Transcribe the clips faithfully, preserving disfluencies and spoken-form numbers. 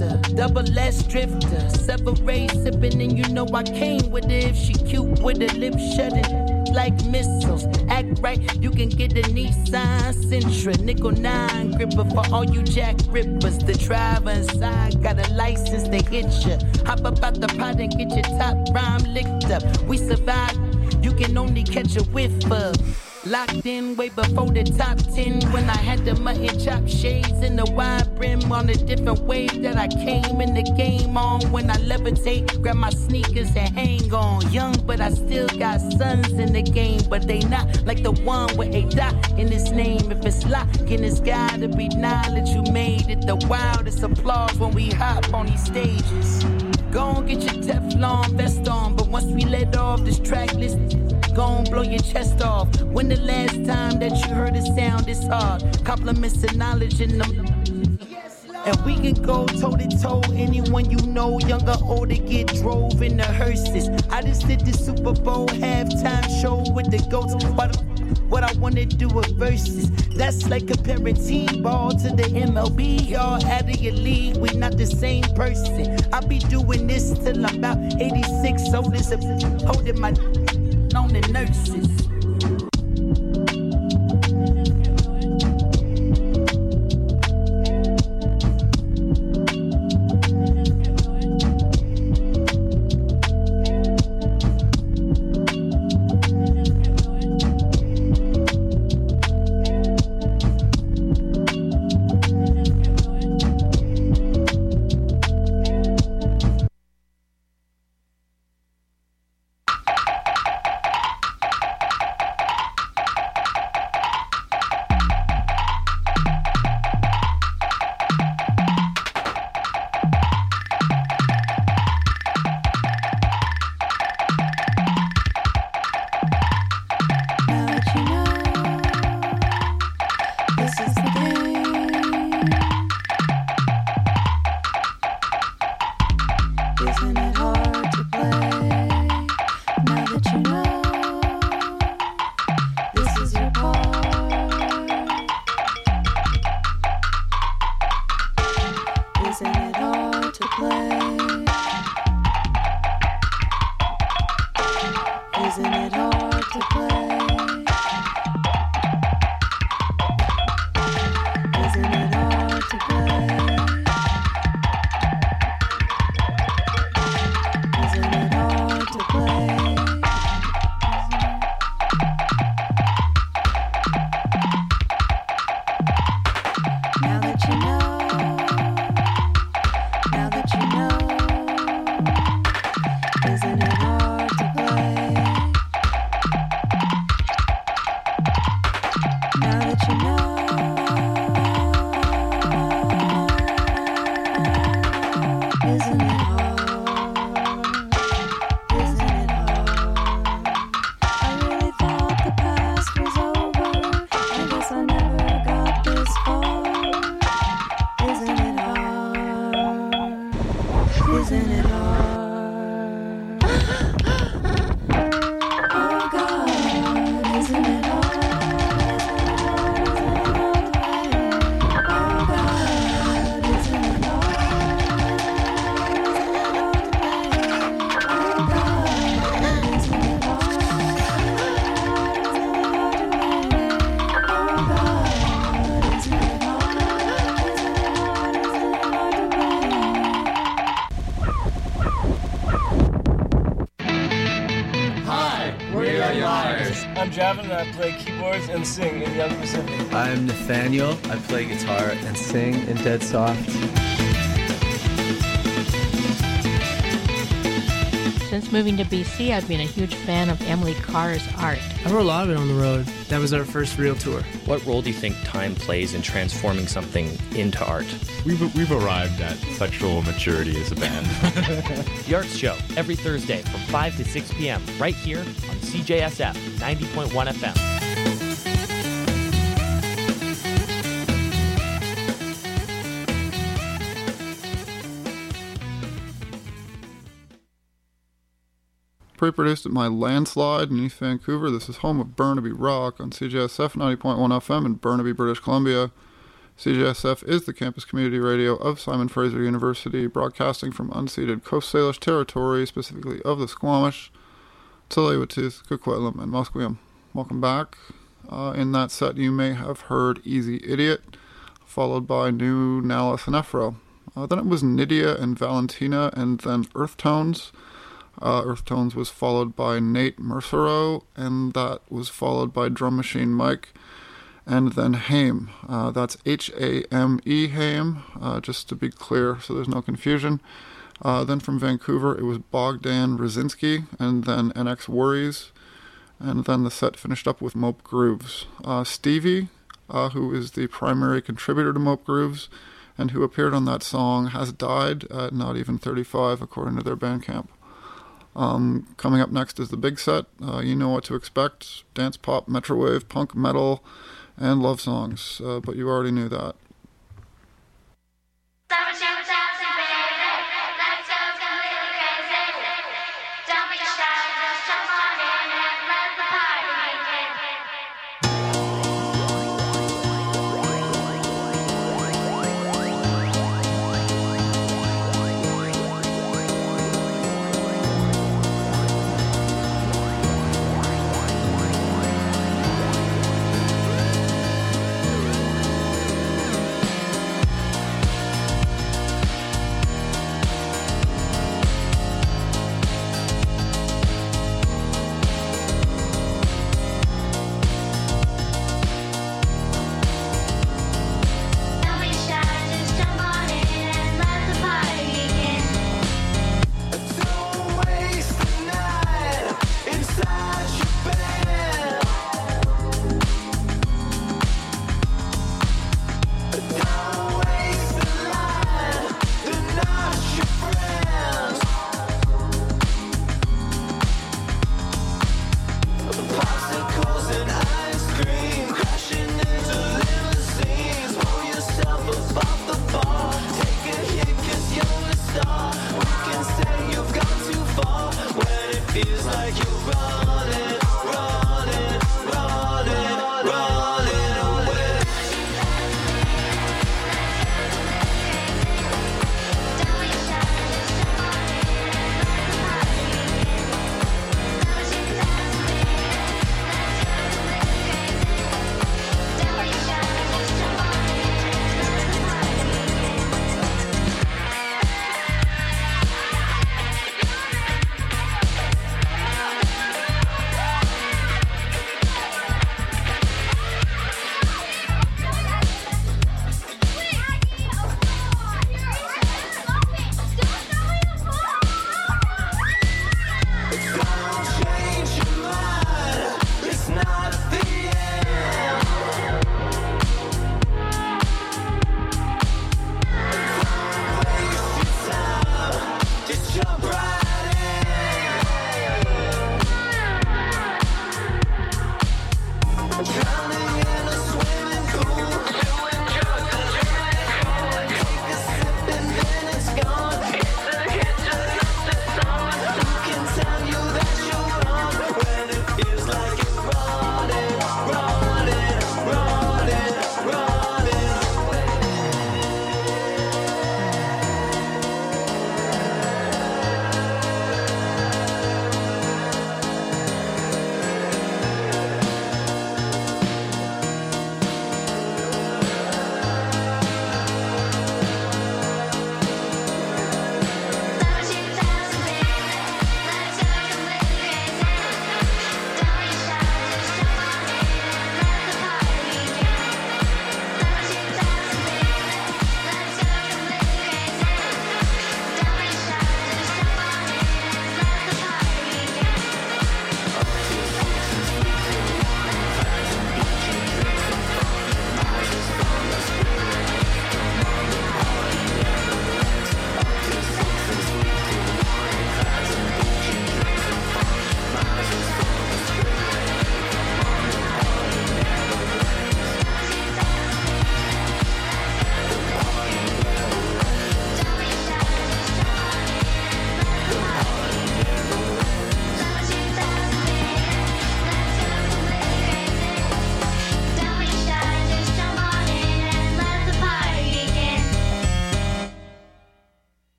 sister, double S drifter, separate sipping, and you know I came with it. If she cute with her lips shutting like missiles, act right, you can get a Nissan Sentra, nickel nine gripper for all you jack rippers. The driver inside got a license to hit ya. Hop up out the pot and get your top rhyme licked up. We survive, you can only catch a whiff of. Locked in way before the top ten, when I had the mutton chop shades and the wide brim on a different wave that I came in the game on. When I levitate, grab my sneakers and hang on. Young, but I still got sons in the game, but they not like the one with a dot in his name. If it's locking, it's gotta be knowledge you made it. The wildest applause when we hop on these stages. Go on, get your Teflon vest on, but once we let off this track list, go on, blow your chest off. When the last time that you heard a sound this hard? Compliments and knowledge in them. And we can go toe to toe. Anyone you know, young or old, to get drove in the hearses. I just did the Super Bowl halftime show with the goats. What, what I wanna do with verses. That's like comparing team ball to the M L B. Y'all out of your league, we not the same person. I'll be doing this till I'm about eighty-six. So this is holding my on the nurses. I play keyboards and sing in Young Pacific. I'm Nathaniel. I play guitar and sing in Dead Soft. Since moving to B C, I've been a huge fan of Emily Carr's art. I wrote a lot of it on the road. That was our first real tour. What role do you think time plays in transforming something into art? We've, we've arrived at sexual maturity as a band. The Arts Show, every Thursday from five to six p.m. right here on C J S F ninety point one F M. Pre-produced at my landslide in East Vancouver. This is home of Burnaby Rock on C J S F ninety point one F M in Burnaby, British Columbia. C J S F is the campus community radio of Simon Fraser University, broadcasting from unceded Coast Salish territory, specifically of the Squamish, Tsleil-Waututh, Coquitlam, and Musqueam. Welcome back. Uh, in that set, you may have heard Easy Idiot, followed by New Nalith and Ephro. Uh, then it was Nydia and Valentina, and then Earth Tones. Uh, Earth Tones was followed by Nate Mercero, and that was followed by Drum Machine Mike, and then Haim. Uh, that's H A M E, Haim, uh, just to be clear so there's no confusion. Uh, then from Vancouver, it was Bogdan Rosinski, and then N X Worries, and then the set finished up with Mope Grooves. Uh, Stevie, uh, who is the primary contributor to Mope Grooves, and who appeared on that song, has died at not even thirty-five, according to their Bandcamp. Um, coming up next is the big set. Uh, you know what to expect. Dance pop, metrowave, punk, metal, and love songs, uh, but you already knew that.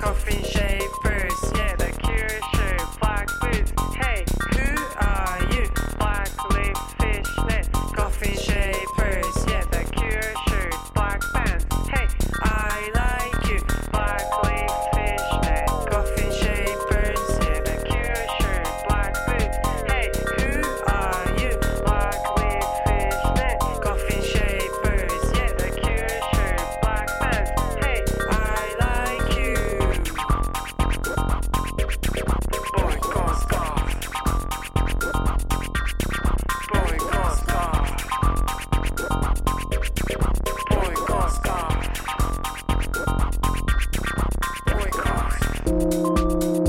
coffin shapers, yeah, the cure shirt, black boots. Hey, who are you? Black lip fishnet, coffin shapers, yeah, the cure shirt, black pants. Hey, I like you. Black lip fishnet, coffin shapers, yeah, the cure shirt, black boots. Hey, who are you? Black lip fishnet, coffin shapers, yeah, the cure shirt, black pants. Hey, I like you. Boy, Costa. Boy, Costa. Boy, Costa. Boy, Costa.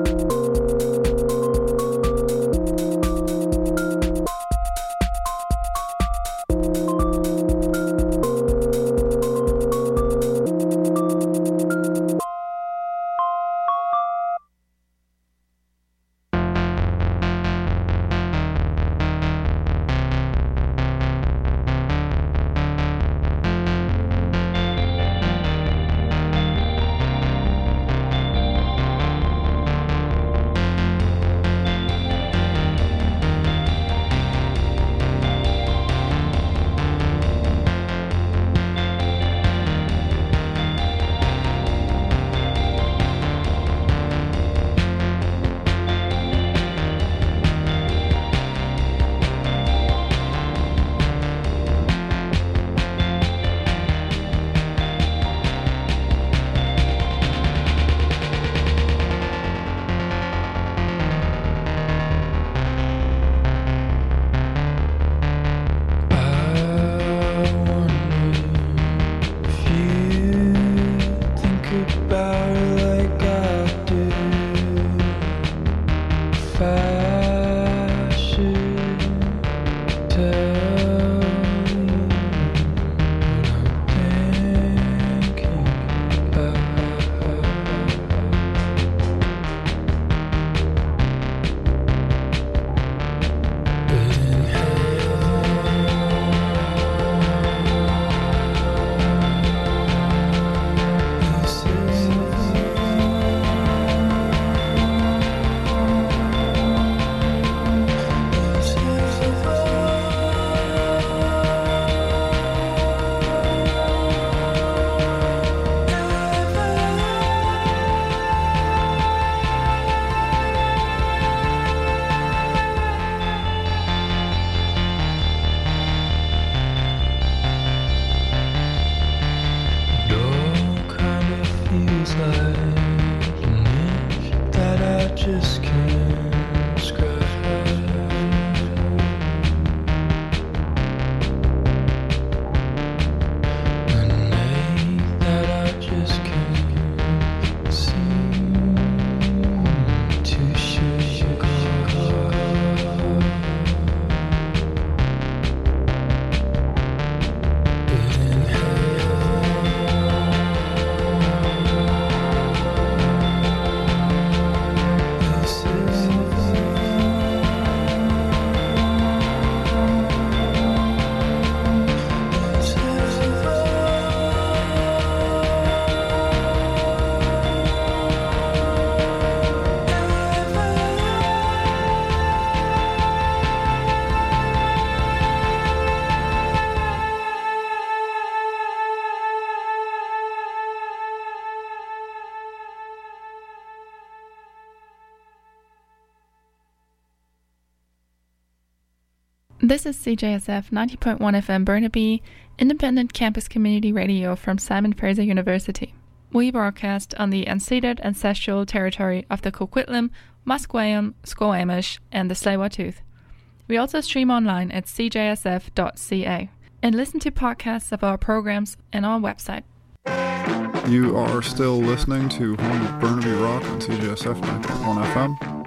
Just can't scratch. An ache that I just can't seem to shake off. But in This is C J S F ninety point one F M Burnaby, independent campus community radio from Simon Fraser University. We broadcast on the unceded ancestral territory of the Coquitlam, Musqueam, Squamish, and the Tsleil-Waututh. We also stream online at c j s f dot c a and listen to podcasts of our programs on our website. You are still listening to Home of Burnaby Rock on C J S F nine point one F M.